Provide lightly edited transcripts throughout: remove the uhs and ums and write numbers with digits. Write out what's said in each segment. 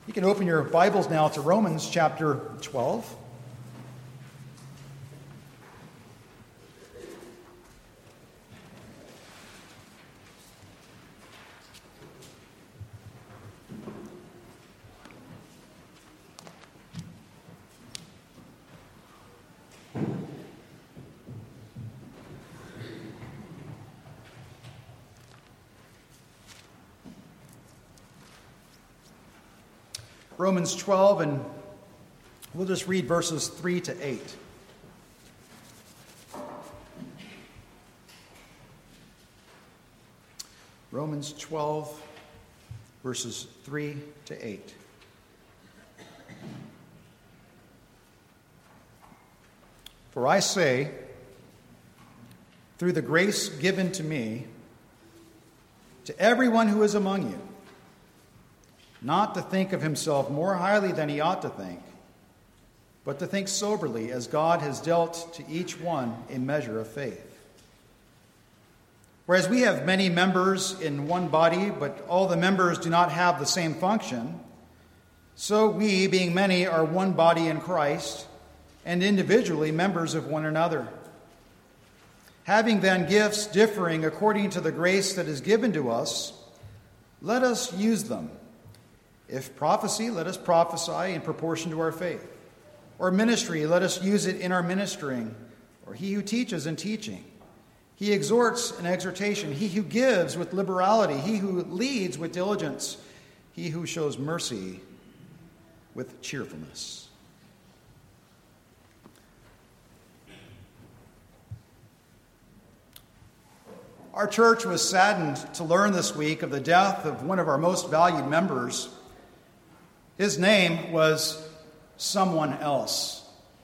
You can open your Bibles now to Romans chapter 12. Romans 12, and we'll just read verses 3 to 8. Romans 12, verses 3 to 8. For I say, through the grace given to me, to everyone who is among you, not to think of himself more highly than he ought to think, but to think soberly, as God has dealt to each one a measure of faith. Whereas we have many members in one body, but all the members do not have the same function, so we, being many, are one body in Christ, and individually members of one another. Having then gifts differing according to the grace that is given to us, let us use them. If prophecy, let us prophesy in proportion to our faith. Or ministry, let us use it in our ministering. Or he who teaches in teaching. He exhorts in exhortation. He who gives with liberality. He who leads with diligence. He who shows mercy with cheerfulness. Our church was saddened to learn this week of the death of one of our most valued members. His name was someone else.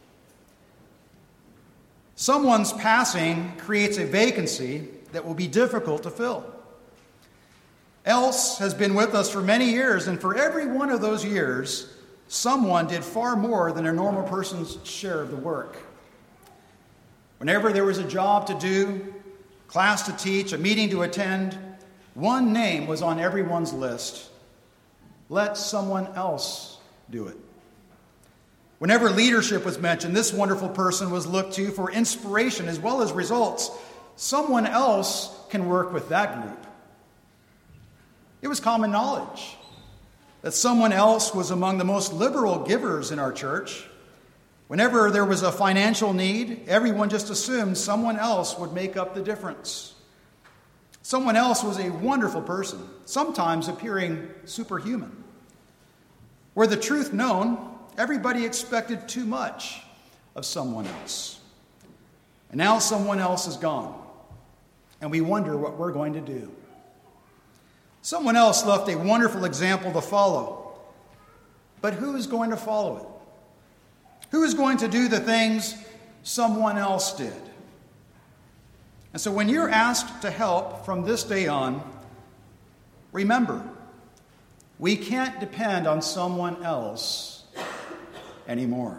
Someone's passing creates a vacancy that will be difficult to fill. Else has been with us for many years, and for every one of those years, someone did far more than a normal person's share of the work. Whenever there was a job to do, class to teach, a meeting to attend, one name was on everyone's list. Let someone else do it. Whenever leadership was mentioned, this wonderful person was looked to for inspiration as well as results. Someone else can work with that group. It was common knowledge that someone else was among the most liberal givers in our church. Whenever there was a financial need, everyone just assumed someone else would make up the difference. Someone else was a wonderful person, sometimes appearing superhuman. Were the truth known, everybody expected too much of someone else. And now someone else is gone, and we wonder what we're going to do. Someone else left a wonderful example to follow, but who is going to follow it? Who is going to do the things someone else did? And so when you're asked to help from this day on, remember, we can't depend on someone else anymore.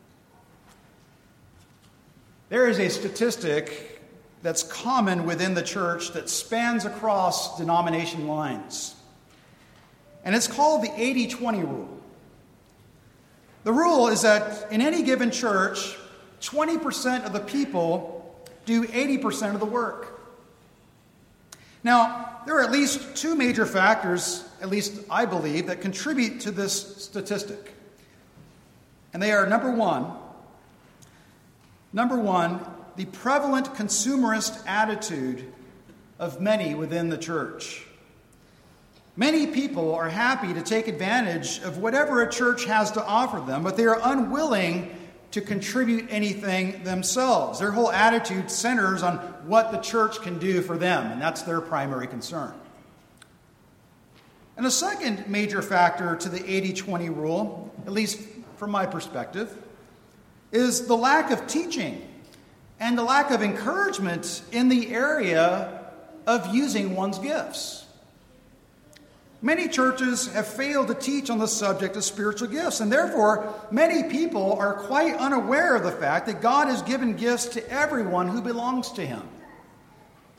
There is a statistic that's common within the church that spans across denomination lines. And it's called the 80-20 rule. The rule is that in any given church, 20% of the people do 80% of the work. Now, there are at least two major factors, at least I believe, that contribute to this statistic. And they are number one, the prevalent consumerist attitude of many within the church. Many people are happy to take advantage of whatever a church has to offer them, but they are unwilling to contribute anything themselves. Their whole attitude centers on what the church can do for them, and that's their primary concern. And a second major factor to the 80-20 rule, at least from my perspective, is the lack of teaching and the lack of encouragement in the area of using one's gifts. Many churches have failed to teach on the subject of spiritual gifts, and therefore many people are quite unaware of the fact that God has given gifts to everyone who belongs to Him.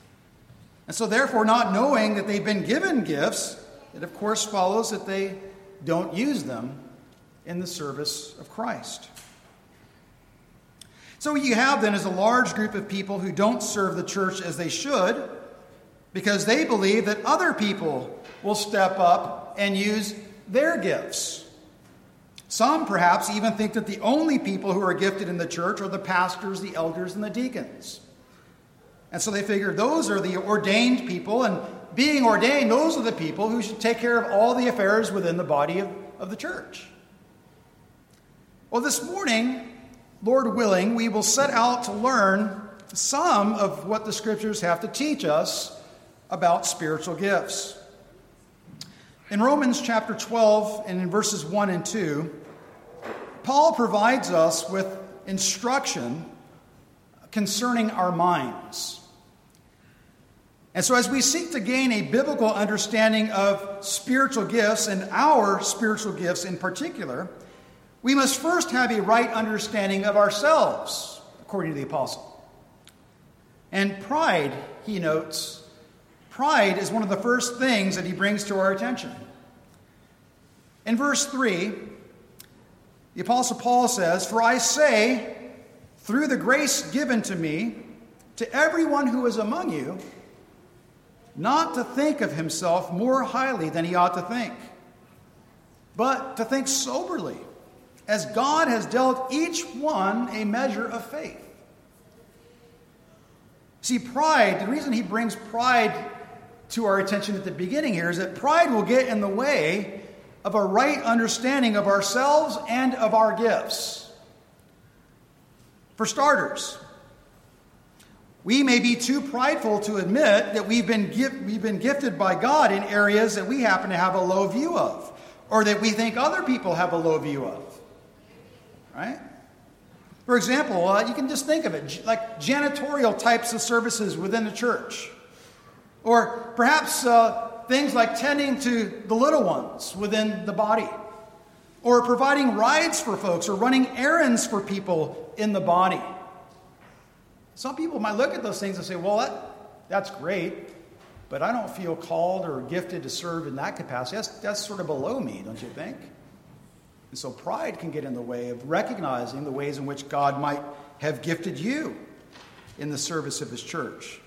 And so therefore, not knowing that they've been given gifts, it of course follows that they don't use them in the service of Christ. So what you have then is a large group of people who don't serve the church as they should because they believe that other people will step up and use their gifts. Some perhaps even think that the only people who are gifted in the church are the pastors, the elders, and the deacons. And so they figure those are the ordained people, and being ordained, those are the people who should take care of all the affairs within the body of the church. Well, this morning, Lord willing, we will set out to learn some of what the Scriptures have to teach us about spiritual gifts. In Romans chapter 12 and in verses 1 and 2, Paul provides us with instruction concerning our minds. And so as we seek to gain a biblical understanding of spiritual gifts and our spiritual gifts in particular, we must first have a right understanding of ourselves, according to the apostle. And pride, he notes, pride is one of the first things that he brings to our attention. In verse 3, the Apostle Paul says, "For I say, through the grace given to me, to everyone who is among you, not to think of himself more highly than he ought to think, but to think soberly, as God has dealt each one a measure of faith." See, pride, the reason he brings pride to our attention at the beginning here is that pride will get in the way of a right understanding of ourselves and of our gifts. For starters, we may be too prideful to admit that we've been gifted by God in areas that we happen to have a low view of, or that we think other people have a low view of. Right? For example, you can just think of it, like janitorial types of services within the church. Or perhaps things like tending to the little ones within the body. Or providing rides for folks or running errands for people in the body. Some people might look at those things and say, well, that's great, but I don't feel called or gifted to serve in that capacity. That's sort of below me, don't you think? And so pride can get in the way of recognizing the ways in which God might have gifted you in the service of his church.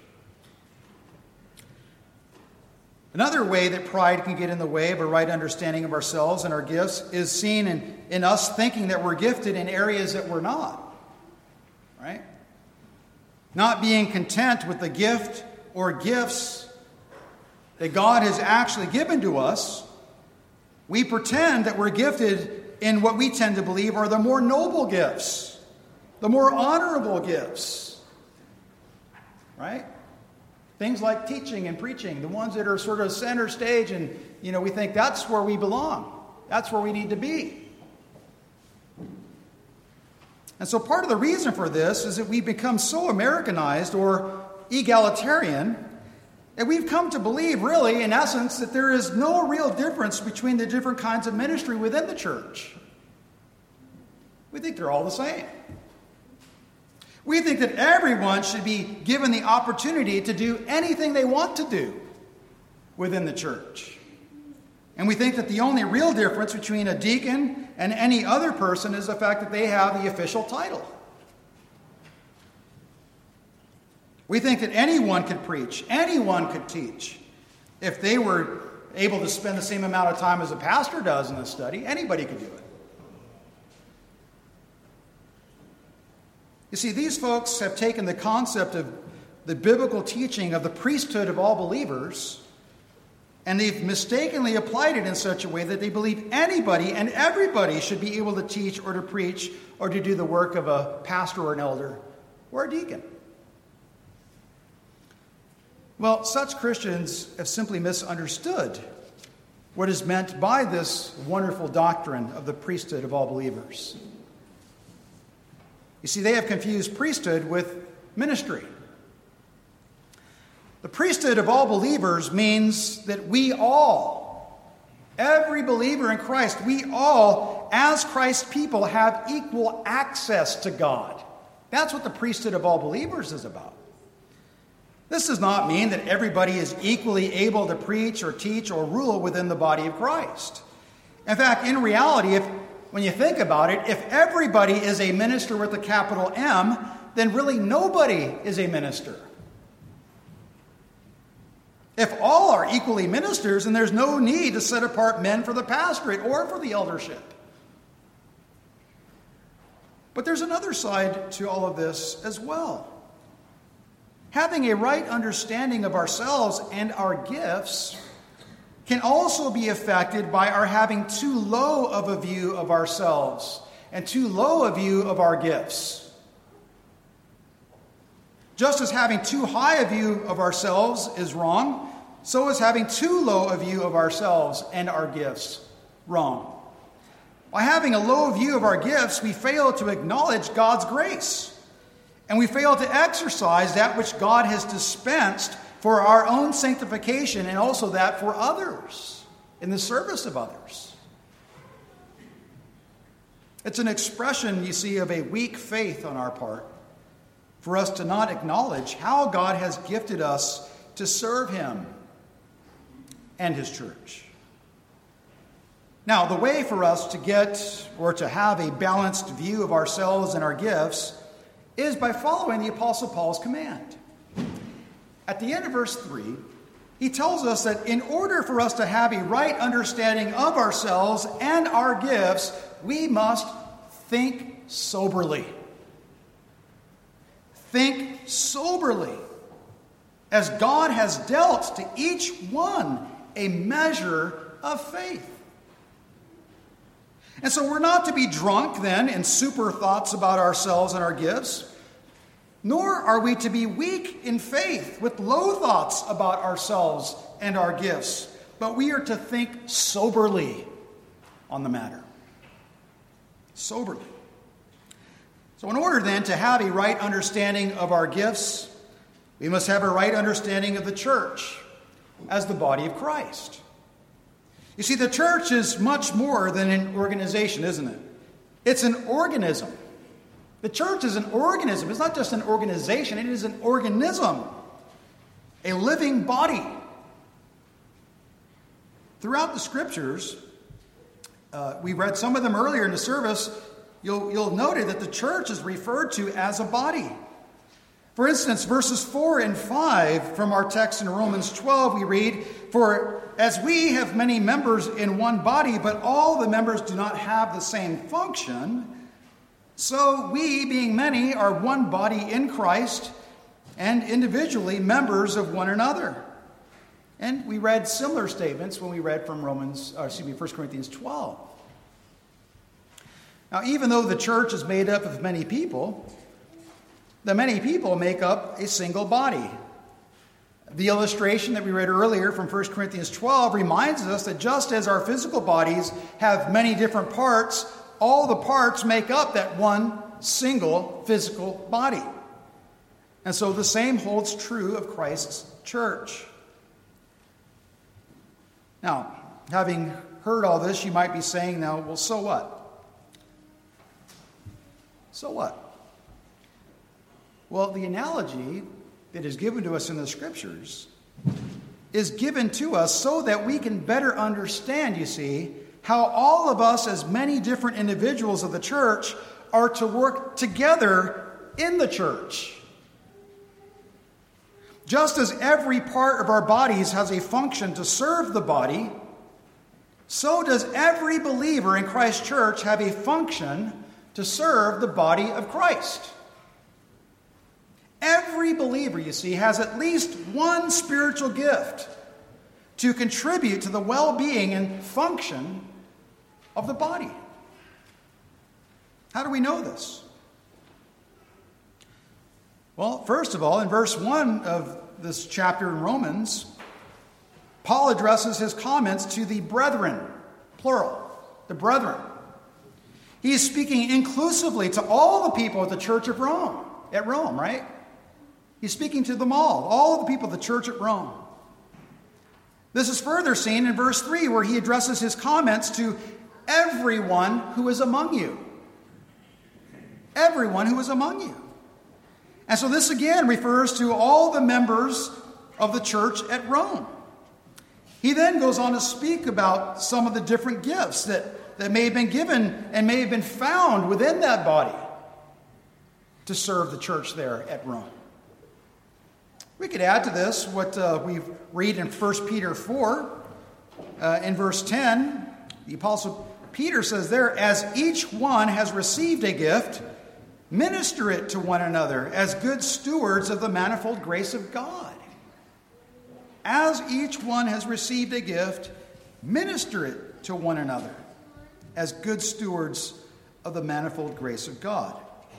Another way that pride can get in the way of a right understanding of ourselves and our gifts is seen in us thinking that we're gifted in areas that we're not. Right? Not being content with the gift or gifts that God has actually given to us, we pretend that we're gifted in what we tend to believe are the more noble gifts, the more honorable gifts. Right? Things like teaching and preaching, the ones that are sort of center stage, and we think that's where we belong. That's where we need to be. And so part of the reason for this is that we've become so Americanized or egalitarian that we've come to believe, really, in essence, that there is no real difference between the different kinds of ministry within the church. We think they're all the same. We think that everyone should be given the opportunity to do anything they want to do within the church. And we think that the only real difference between a deacon and any other person is the fact that they have the official title. We think that anyone could preach, anyone could teach. If they were able to spend the same amount of time as a pastor does in the study, anybody could do it. You see, these folks have taken the concept of the biblical teaching of the priesthood of all believers, and they've mistakenly applied it in such a way that they believe anybody and everybody should be able to teach or to preach or to do the work of a pastor or an elder or a deacon. Well, such Christians have simply misunderstood what is meant by this wonderful doctrine of the priesthood of all believers. You see, they have confused priesthood with ministry. The priesthood of all believers means that we all, every believer in Christ, we all, as Christ's people, have equal access to God. That's what the priesthood of all believers is about. This does not mean that everybody is equally able to preach or teach or rule within the body of Christ. In fact, in reality, when you think about it, if everybody is a minister with a capital M, then really nobody is a minister. If all are equally ministers, then there's no need to set apart men for the pastorate or for the eldership. But there's another side to all of this as well. Having a right understanding of ourselves and our gifts can also be affected by our having too low of a view of ourselves and too low a view of our gifts. Just as having too high a view of ourselves is wrong, so is having too low a view of ourselves and our gifts wrong. By having a low view of our gifts, we fail to acknowledge God's grace, and we fail to exercise that which God has dispensed for our own sanctification and also that for others, in the service of others. It's an expression, you see, of a weak faith on our part for us to not acknowledge how God has gifted us to serve Him and His church. Now, the way for us to get or to have a balanced view of ourselves and our gifts is by following the Apostle Paul's command. At the end of verse 3, he tells us that in order for us to have a right understanding of ourselves and our gifts, we must think soberly. Think soberly, as God has dealt to each one a measure of faith. And so we're not to be drunk then in super thoughts about ourselves and our gifts, nor are we to be weak in faith with low thoughts about ourselves and our gifts, but we are to think soberly on the matter. Soberly. So in order then to have a right understanding of our gifts, we must have a right understanding of the church as the body of Christ. You see, the church is much more than an organization, isn't it? It's an organism. The church is an organism. It's not just an organization. It is an organism, a living body. Throughout the Scriptures, we read some of them earlier in the service, you'll note that the church is referred to as a body. For instance, verses 4 and 5 from our text in Romans 12, we read, "For as we have many members in one body, but all the members do not have the same function, so we, being many, are one body in Christ, and individually members of one another." And we read similar statements when we read from 1 Corinthians 12. Now, even though the church is made up of many people, the many people make up a single body. The illustration that we read earlier from 1 Corinthians 12 reminds us that just as our physical bodies have many different parts, all the parts make up that one single physical body. And so the same holds true of Christ's church. Now, having heard all this, you might be saying now, well, so what? So what? Well, the analogy that is given to us in the Scriptures is given to us so that we can better understand, you see, how all of us as many different individuals of the church are to work together in the church. Just as every part of our bodies has a function to serve the body, so does every believer in Christ's church have a function to serve the body of Christ. Every believer, you see, has at least one spiritual gift to contribute to the well-being and function of the body. How do we know this? Well, first of all, in verse 1 of this chapter in Romans, Paul addresses his comments to the brethren, plural, the brethren. He is speaking inclusively to all the people at the church of Rome, right? He's speaking to them all of the people of the church at Rome. This is further seen in verse 3, where he addresses his comments to everyone who is among you. Everyone who is among you. And so this again refers to all the members of the church at Rome. He then goes on to speak about some of the different gifts that may have been given and may have been found within that body to serve the church there at Rome. We could add to this what we read in 1 Peter 4 in verse 10. The Apostle Peter says there, as each one has received a gift, minister it to one another as good stewards of the manifold grace of God. As each one has received a gift, minister it to one another as good stewards of the manifold grace of God.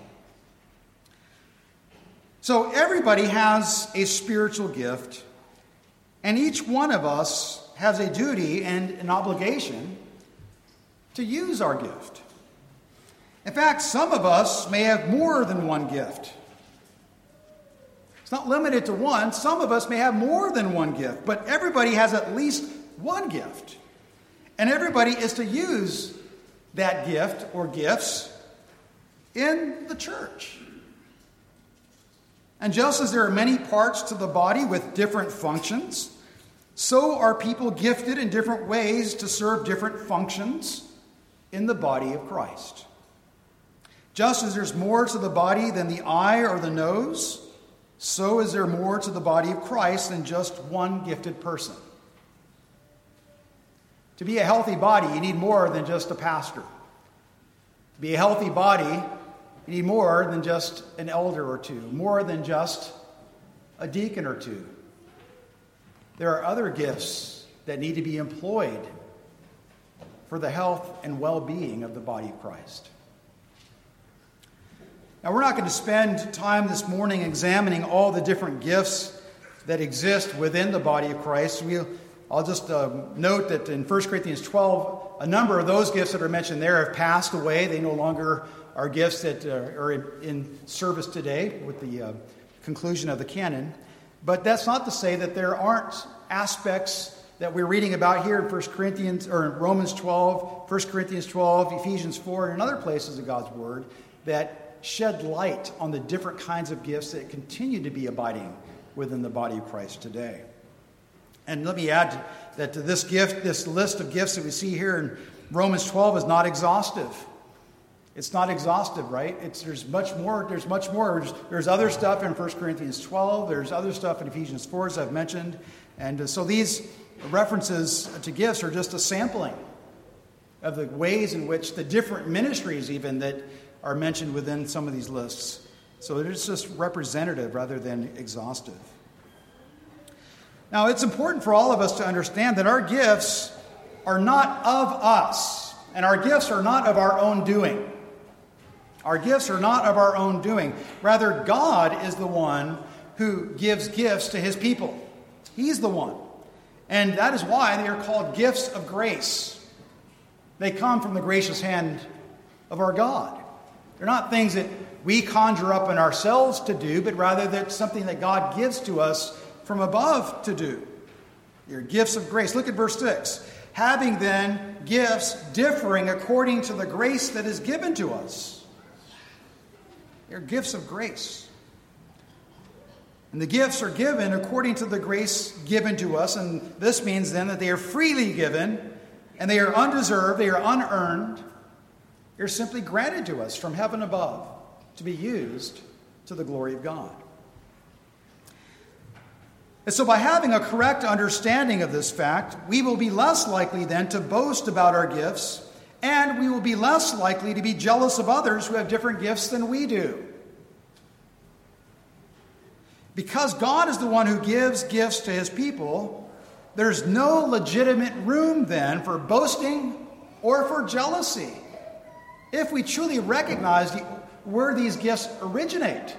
So everybody has a spiritual gift, and each one of us has a duty and an obligation to use our gift. In fact, some of us may have more than one gift. It's not limited to one. Some of us may have more than one gift, but everybody has at least one gift. And everybody is to use that gift or gifts in the church. And just as there are many parts to the body with different functions, so are people gifted in different ways to serve different functions in the body of Christ. Just as there's more to the body than the eye or the nose, so is there more to the body of Christ than just one gifted person. To be a healthy body, you need more than just a pastor. To be a healthy body, you need more than just an elder or two, more than just a deacon or two. There are other gifts that need to be employed for the health and well-being of the body of Christ. Now, we're not going to spend time this morning examining all the different gifts that exist within the body of Christ. I'll just note that in 1 Corinthians 12, a number of those gifts that are mentioned there have passed away. They no longer are gifts that are in service today with the conclusion of the canon. But that's not to say that there aren't aspects that we're reading about here in 1 Corinthians or in Romans 12, 1 Corinthians 12, Ephesians 4, and other places of God's Word that shed light on the different kinds of gifts that continue to be abiding within the body of Christ today. And let me add that this list of gifts that we see here in Romans 12 is not exhaustive. It's not exhaustive, right? There's much more. There's other stuff in 1 Corinthians 12. There's other stuff in Ephesians 4, as I've mentioned. And so these references to gifts are just a sampling of the ways in which the different ministries even that are mentioned within some of these lists. So it is just representative rather than exhaustive. Now, it's important for all of us to understand that our gifts are not of us, and our gifts are not of our own doing. Our gifts are not of our own doing. Rather, God is the one who gives gifts to his people. He's the one. And that is why they are called gifts of grace. They come from the gracious hand of our God. They're not things that we conjure up in ourselves to do, but rather that's something that God gives to us from above to do. They're gifts of grace. Look at verse 6. Having then gifts differing according to the grace that is given to us. They're gifts of grace. And the gifts are given according to the grace given to us. And this means then that they are freely given and they are undeserved, they are unearned. They're simply granted to us from heaven above to be used to the glory of God. And so by having a correct understanding of this fact, we will be less likely then to boast about our gifts, and we will be less likely to be jealous of others who have different gifts than we do. Because God is the one who gives gifts to his people, there's no legitimate room then for boasting or for jealousy if we truly recognize where these gifts originate.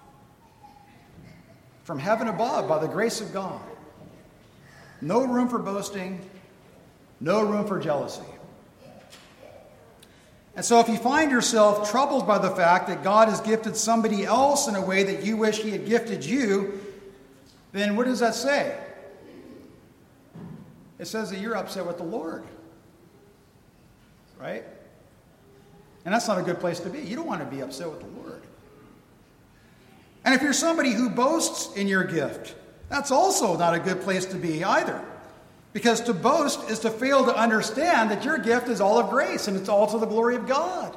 From heaven above, by the grace of God. No room for boasting, no room for jealousy. And so if you find yourself troubled by the fact that God has gifted somebody else in a way that you wish he had gifted you, then what does that say? It says that you're upset with the Lord. Right? And that's not a good place to be. You don't want to be upset with the Lord. And if you're somebody who boasts in your gift, that's also not a good place to be either. Because to boast is to fail to understand that your gift is all of grace and it's all to the glory of God.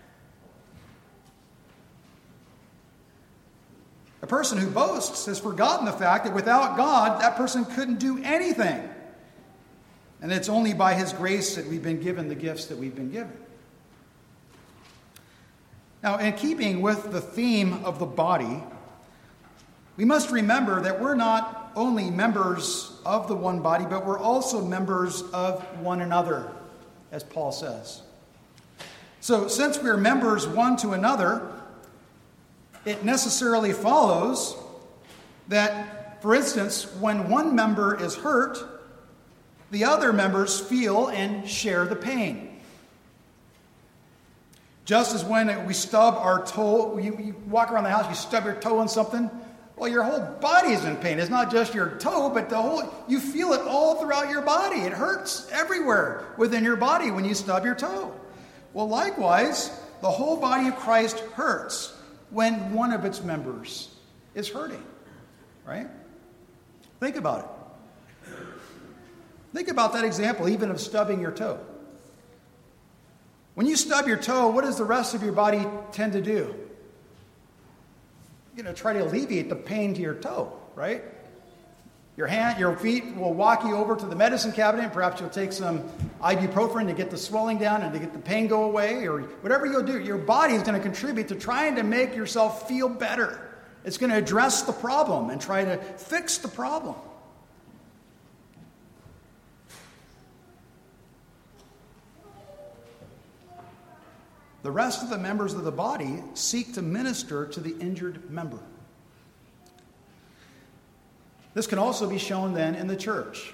A person who boasts has forgotten the fact that without God, that person couldn't do anything. And it's only by his grace that we've been given the gifts that we've been given. Now, in keeping with the theme of the body, we must remember that we're not only members of the one body, but we're also members of one another, as Paul says. So, since we're members one to another, it necessarily follows that, for instance, when one member is hurt, the other members feel and share the pain. Just as when we stub our toe, you walk around the house, you stub your toe on something, well, your whole body is in pain. It's not just your toe, but you feel it all throughout your body. It hurts everywhere within your body when you stub your toe. Well, likewise, the whole body of Christ hurts when one of its members is hurting, right? Think about it. Think about that example, even of stubbing your toe. When you stub your toe, what does the rest of your body tend to do? Try to alleviate the pain to your toe, right? Your feet will walk you over to the medicine cabinet, and perhaps you'll take some ibuprofen to get the swelling down and to get the pain go away, or whatever you'll do. Your body is going to contribute to trying to make yourself feel better. It's going to address the problem and try to fix the problem. The rest of the members of the body seek to minister to the injured member. This can also be shown then in the church.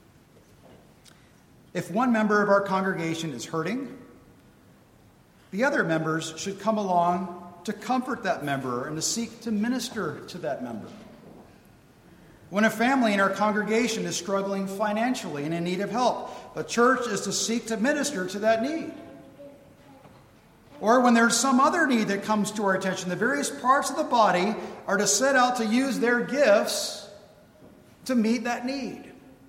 If one member of our congregation is hurting, the other members should come along to comfort that member and to seek to minister to that member. When a family in our congregation is struggling financially and in need of help, the church is to seek to minister to that need. Or when there's some other need that comes to our attention, the various parts of the body are to set out to use their gifts to meet that need.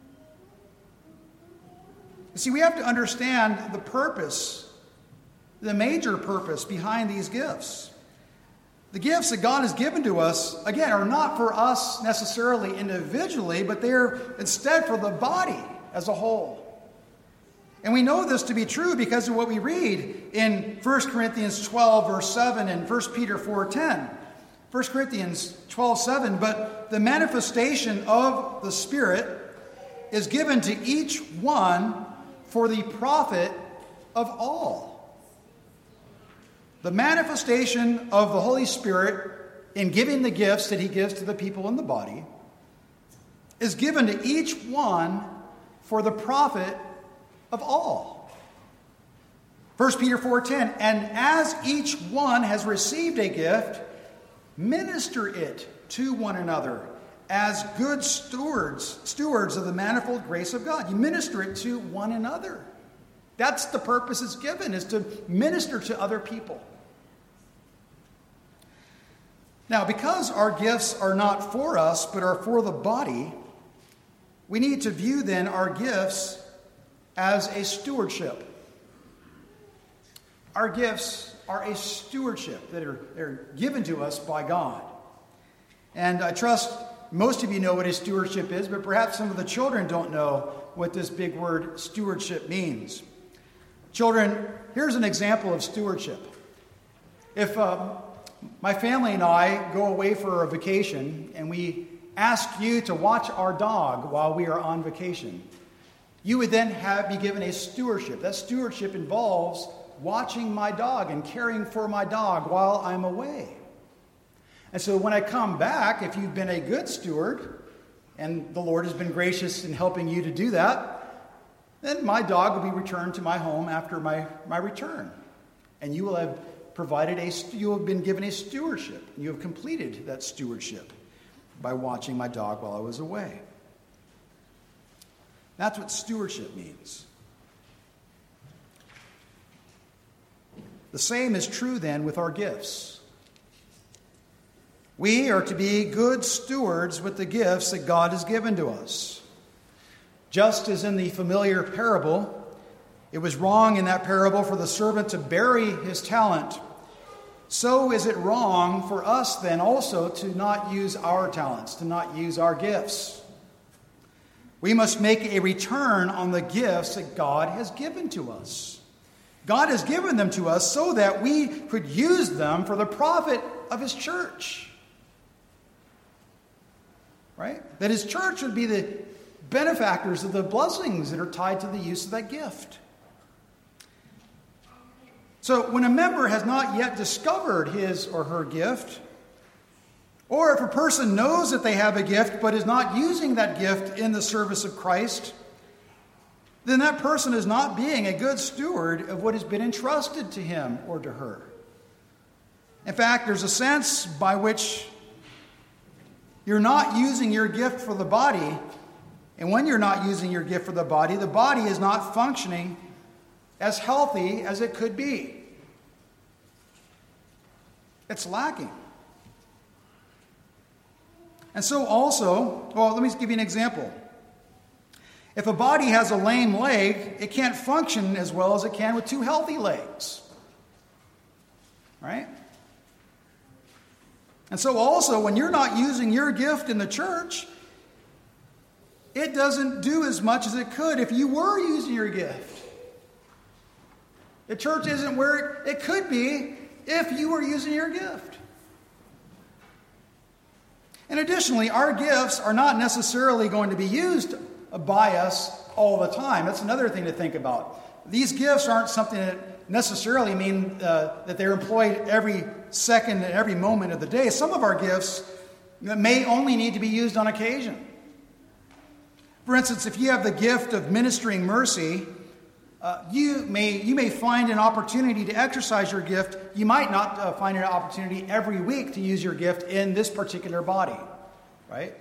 You see, we have to understand the purpose, the major purpose behind these gifts. The gifts that God has given to us, again, are not for us necessarily individually, but they're instead for the body as a whole. And we know this to be true because of what we read in 1 Corinthians 12, verse 7, and 1 Peter 4:10. 1 Corinthians 12:7, but the manifestation of the Spirit is given to each one for the profit of all. The manifestation of the Holy Spirit in giving the gifts that he gives to the people in the body is given to each one for the profit of all. 1 Peter 4:10, and as each one has received a gift, minister it to one another as good stewards of the manifold grace of God. You minister it to one another. That's the purpose it's given, is to minister to other people. Now, because our gifts are not for us, but are for the body, we need to view then our gifts as a stewardship. Our gifts are a stewardship that are given to us by God. And I trust most of you know what a stewardship is, but perhaps some of the children don't know what this big word stewardship means. Children, here's an example of stewardship. If my family and I go away for a vacation and we ask you to watch our dog while we are on vacation, you would then be given a stewardship. That stewardship involves watching my dog and caring for my dog while I'm away. And so when I come back, if you've been a good steward, and the Lord has been gracious in helping you to do that, then my dog will be returned to my home after my return. And you will have you have been given a stewardship. You have completed that stewardship by watching my dog while I was away. That's what stewardship means. The same is true then with our gifts. We are to be good stewards with the gifts that God has given to us. Just as in the familiar parable, it was wrong in that parable for the servant to bury his talent, so is it wrong for us then also to not use our talents, to not use our gifts. We must make a return on the gifts that God has given to us. God has given them to us so that we could use them for the profit of his church. Right? That his church would be the benefactors of the blessings that are tied to the use of that gift. So when a member has not yet discovered his or her gift, or if a person knows that they have a gift but is not using that gift in the service of Christ, then that person is not being a good steward of what has been entrusted to him or to her. In fact, there's a sense by which you're not using your gift for the body, and when you're not using your gift for the body is not functioning as healthy as it could be. It's lacking. And so also, let me give you an example. If a body has a lame leg, it can't function as well as it can with two healthy legs. Right? And so also, when you're not using your gift in the church, it doesn't do as much as it could if you were using your gift. The church isn't where it could be if you were using your gift. And additionally, our gifts are not necessarily going to be used by us all the time. That's another thing to think about. These gifts aren't something that necessarily mean that they're employed every second and every moment of the day. Some of our gifts may only need to be used on occasion. For instance, if you have the gift of ministering mercy, you may find an opportunity to exercise your gift. You might not find an opportunity every week to use your gift in this particular body, right?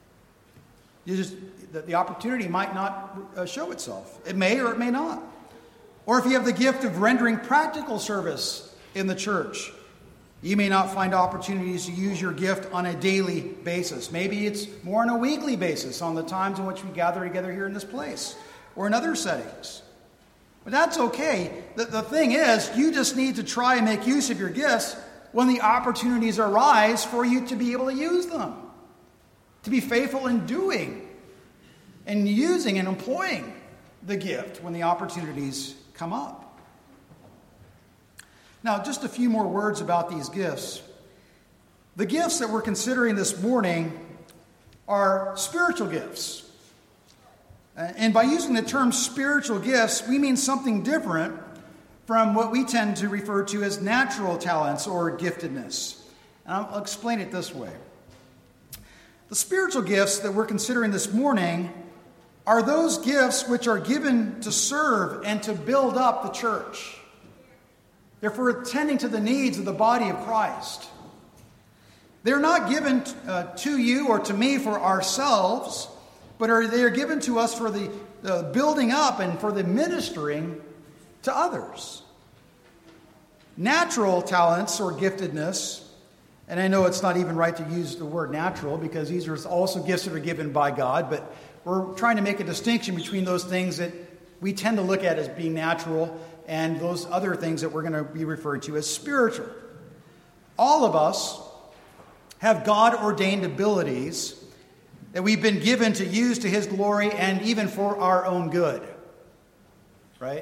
The opportunity might not show itself. It may or it may not. Or if you have the gift of rendering practical service in the church, you may not find opportunities to use your gift on a daily basis. Maybe it's more on a weekly basis on the times in which we gather together here in this place or in other settings. But that's okay. The thing is, you just need to try and make use of your gifts when the opportunities arise for you to be able to use them. To be faithful in doing and using and employing the gift when the opportunities come up. Now, just a few more words about these gifts. The gifts that we're considering this morning are spiritual gifts. And by using the term spiritual gifts, we mean something different from what we tend to refer to as natural talents or giftedness. And I'll explain it this way. The spiritual gifts that we're considering this morning are those gifts which are given to serve and to build up the church. They're for attending to the needs of the body of Christ. They're not given to you or to me for ourselves, but they are given to us for the building up and for the ministering to others. Natural talents or giftedness, and I know it's not even right to use the word natural because these are also gifts that are given by God, but we're trying to make a distinction between those things that we tend to look at as being natural and those other things that we're going to be referred to as spiritual. All of us have God-ordained abilities that we've been given to use to his glory and even for our own good. Right?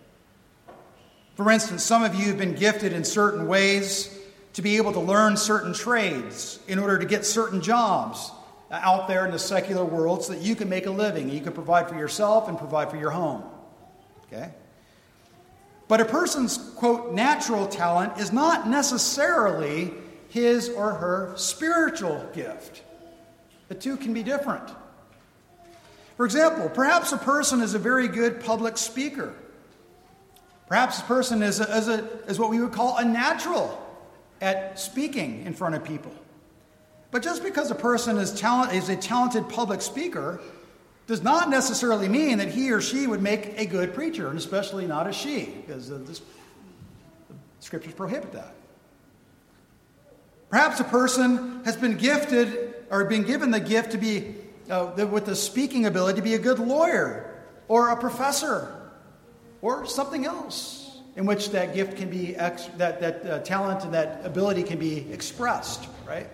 For instance, some of you have been gifted in certain ways to be able to learn certain trades in order to get certain jobs out there in the secular world so that you can make a living. You can provide for yourself and provide for your home. Okay? But a person's, quote, natural talent is not necessarily his or her spiritual gift. The two can be different. For example, perhaps a person is a very good public speaker. Perhaps a person is what we would call a natural at speaking in front of people. But just because a person is a talented public speaker does not necessarily mean that he or she would make a good preacher, and especially not a she, because the scriptures prohibit that. Perhaps a person has been gifted or been given the gift to be with the speaking ability to be a good lawyer or a professor or something else in which that gift can be, that talent and that ability can be expressed, right?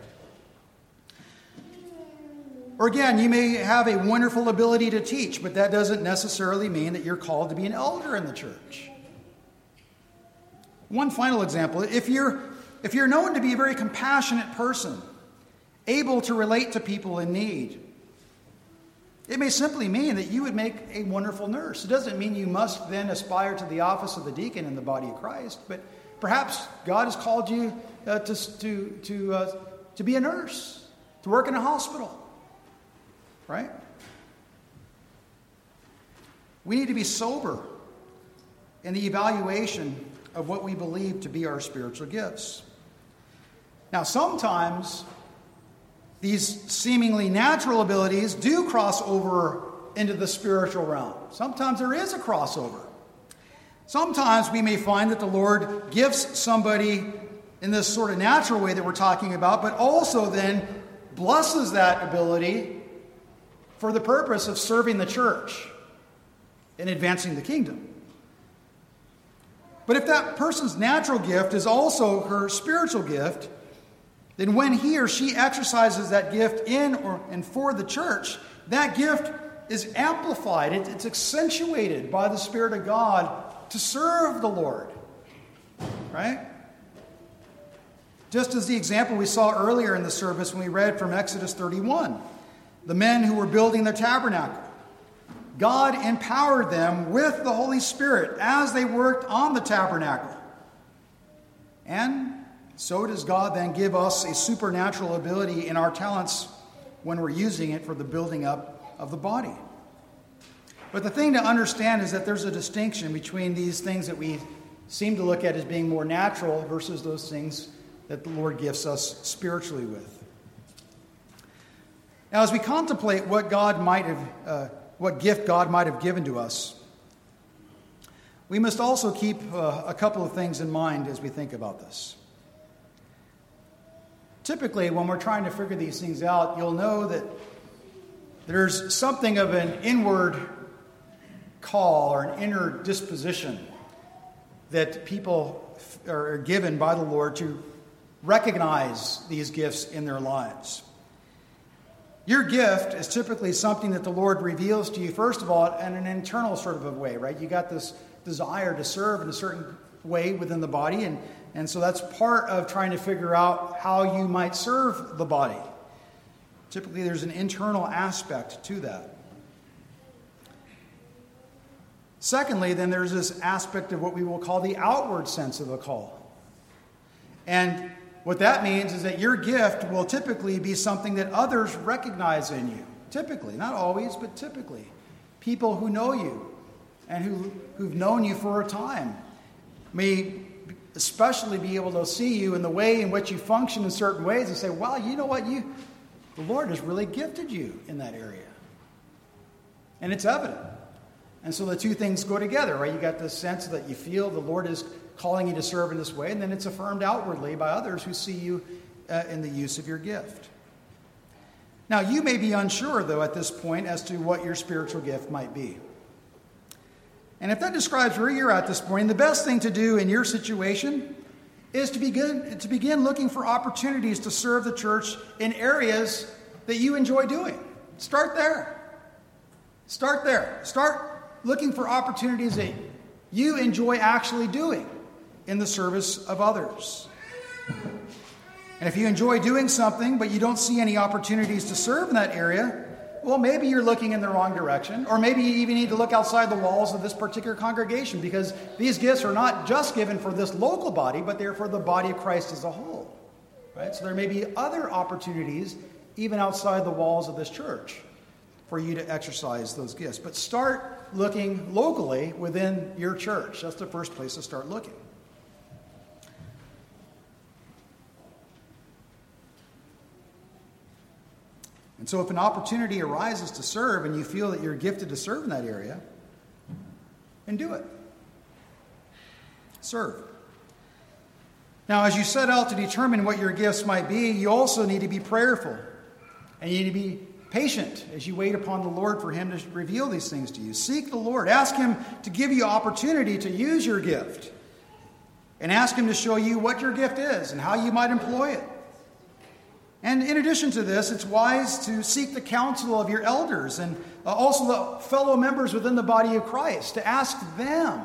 Or again, you may have a wonderful ability to teach, but that doesn't necessarily mean that you're called to be an elder in the church. One final example, if you're known to be a very compassionate person, able to relate to people in need, it may simply mean that you would make a wonderful nurse. It doesn't mean you must then aspire to the office of the deacon in the body of Christ, but perhaps God has called you to be a nurse, to work in a hospital, right? We need to be sober in the evaluation of what we believe to be our spiritual gifts. Now, sometimes these seemingly natural abilities do cross over into the spiritual realm. Sometimes there is a crossover. Sometimes we may find that the Lord gifts somebody in this sort of natural way that we're talking about, but also then blesses that ability for the purpose of serving the church and advancing the kingdom. But if that person's natural gift is also her spiritual gift, then when he or she exercises that gift in and for the church, that gift is amplified. It's accentuated by the Spirit of God to serve the Lord. Right? Just as the example we saw earlier in the service when we read from Exodus 31. The men who were building the tabernacle. God empowered them with the Holy Spirit as they worked on the tabernacle. And so does God then give us a supernatural ability in our talents when we're using it for the building up of the body. But the thing to understand is that there's a distinction between these things that we seem to look at as being more natural versus those things that the Lord gifts us spiritually with. Now, as we contemplate what gift God might have given to us, we must also keep a couple of things in mind as we think about this. Typically, when we're trying to figure these things out, you'll know that there's something of an inward call or an inner disposition that people are given by the Lord to recognize these gifts in their lives. Your gift is typically something that the Lord reveals to you, first of all, in an internal sort of a way, right? You got this desire to serve in a certain way within the body, and so that's part of trying to figure out how you might serve the body. Typically, there's an internal aspect to that. Secondly, then there's this aspect of what we will call the outward sense of a call. And what that means is that your gift will typically be something that others recognize in you. Typically, not always, but typically. People who know you and who've known you for a time may especially be able to see you in the way in which you function in certain ways and say, wow, you know what? The Lord has really gifted you in that area. And it's evident. And so the two things go together, right? You got this sense that you feel the Lord is calling you to serve in this way, and then it's affirmed outwardly by others who see you in the use of your gift. Now, you may be unsure, though, at this point as to what your spiritual gift might be. And if that describes where you're at this morning, the best thing to do in your situation is to begin looking for opportunities to serve the church in areas that you enjoy doing. Start there. Start there. Start looking for opportunities that you enjoy actually doing in the service of others. And if you enjoy doing something, but you don't see any opportunities to serve in that area, well, maybe you're looking in the wrong direction, or maybe you even need to look outside the walls of this particular congregation, because these gifts are not just given for this local body, but they're for the body of Christ as a whole. Right? So there may be other opportunities, even outside the walls of this church, for you to exercise those gifts. But start looking locally within your church. That's the first place to start looking. And so if an opportunity arises to serve and you feel that you're gifted to serve in that area, then do it. Serve. Now, as you set out to determine what your gifts might be, you also need to be prayerful. And you need to be patient as you wait upon the Lord for him to reveal these things to you. Seek the Lord. Ask him to give you opportunity to use your gift. And ask him to show you what your gift is and how you might employ it. And in addition to this, it's wise to seek the counsel of your elders and also the fellow members within the body of Christ, to ask them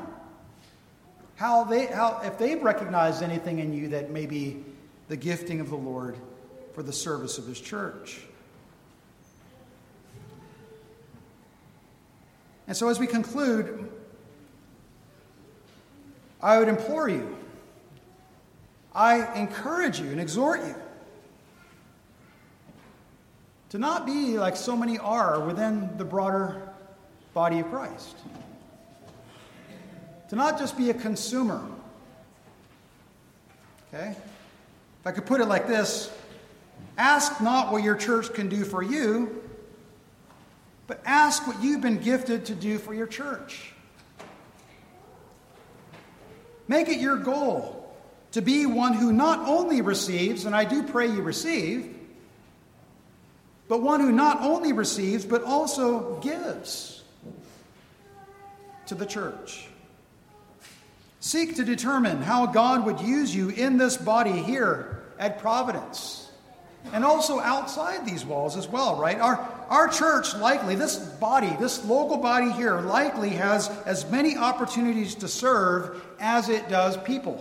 if they've recognized anything in you that may be the gifting of the Lord for the service of his church. And so as we conclude, I would implore you, I encourage you and exhort you to not be like so many are within the broader body of Christ. To not just be a consumer. Okay? If I could put it like this, ask not what your church can do for you, but ask what you've been gifted to do for your church. Make it your goal to be one who not only receives, and I do pray you receive, but one who not only receives, but also gives to the church. Seek to determine how God would use you in this body here at Providence, and also outside these walls as well, right? Our church likely, this body, this local body here, likely has as many opportunities to serve as it does people.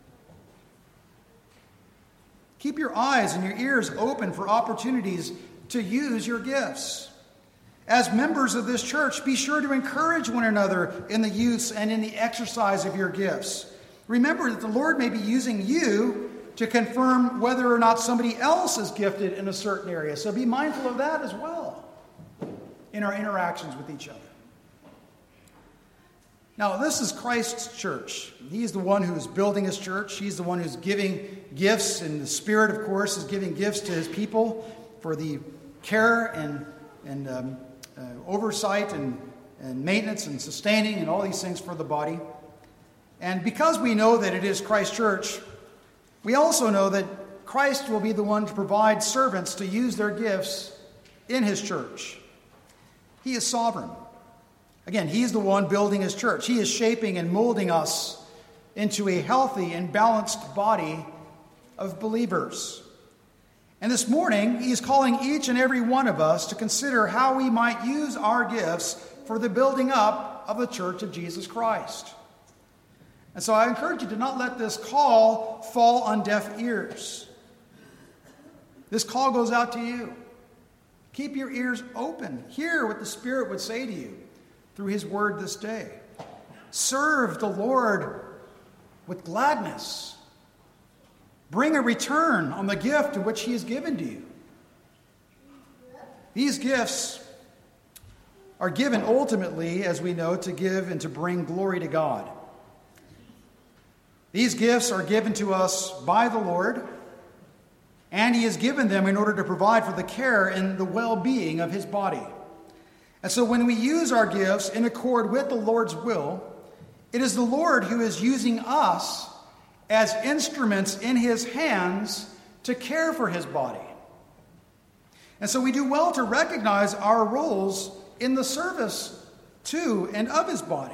Keep your eyes and your ears open for opportunities to use your gifts. As members of this church, be sure to encourage one another in the use and in the exercise of your gifts. Remember that the Lord may be using you to confirm whether or not somebody else is gifted in a certain area. So be mindful of that as well in our interactions with each other. Now, this is Christ's church. He's the one who is building his church. He's the one who's giving gifts, and the Spirit, of course, is giving gifts to his people for the care and oversight and maintenance and sustaining and all these things for the body. And because we know that it is Christ's church, we also know that Christ will be the one to provide servants to use their gifts in his church. He is sovereign. Again, he's the one building his church. He is shaping and molding us into a healthy and balanced body of believers. And this morning, he is calling each and every one of us to consider how we might use our gifts for the building up of the church of Jesus Christ. And so I encourage you to not let this call fall on deaf ears. This call goes out to you. Keep your ears open. Hear what the Spirit would say to you through his word this day. Serve the Lord with gladness. Bring a return on the gift to which he has given to you. These gifts are given ultimately, as we know, to give and to bring glory to God. These gifts are given to us by the Lord, and he has given them in order to provide for the care and the well-being of his body. And so when we use our gifts in accord with the Lord's will, it is the Lord who is using us as instruments in his hands to care for his body. And so we do well to recognize our roles in the service to and of his body.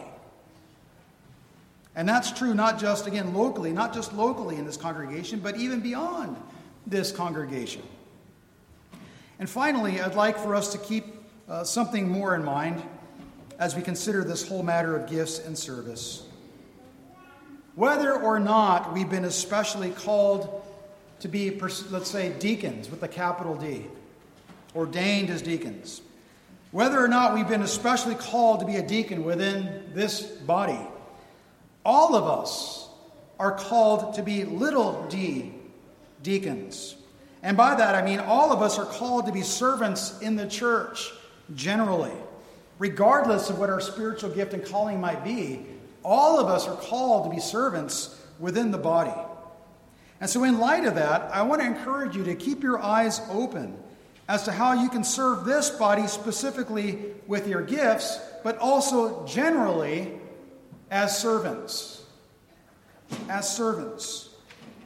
And that's true not just, again, locally, not just locally in this congregation, but even beyond this congregation. And finally, I'd like for us to keep something more in mind as we consider this whole matter of gifts and service. Whether or not we've been especially called to be, let's say, deacons with a capital D, ordained as deacons. Whether or not we've been especially called to be a deacon within this body, all of us are called to be little d deacons. And by that I mean all of us are called to be servants in the church generally. Regardless of what our spiritual gift and calling might be, all of us are called to be servants within the body. And so in light of that, I want to encourage you to keep your eyes open as to how you can serve this body specifically with your gifts, but also generally as servants. As servants.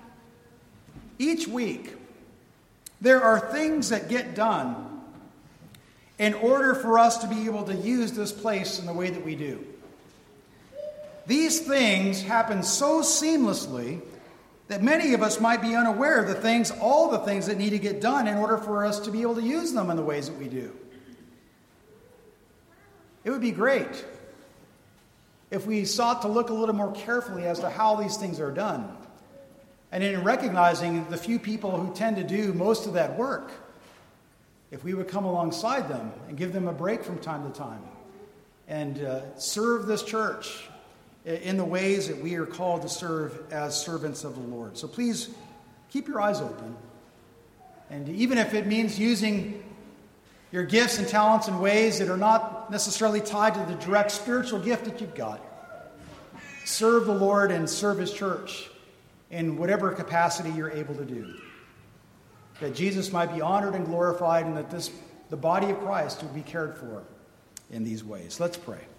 Each week, there are things that get done in order for us to be able to use this place in the way that we do. These things happen so seamlessly that many of us might be unaware of all the things that need to get done in order for us to be able to use them in the ways that we do. It would be great if we sought to look a little more carefully as to how these things are done. And in recognizing the few people who tend to do most of that work, if we would come alongside them and give them a break from time to time and serve this church in the ways that we are called to serve as servants of the Lord. So please keep your eyes open. And even if it means using your gifts and talents in ways that are not necessarily tied to the direct spiritual gift that you've got, serve the Lord and serve His church in whatever capacity you're able to do. That Jesus might be honored and glorified, and that the body of Christ will be cared for in these ways. Let's pray.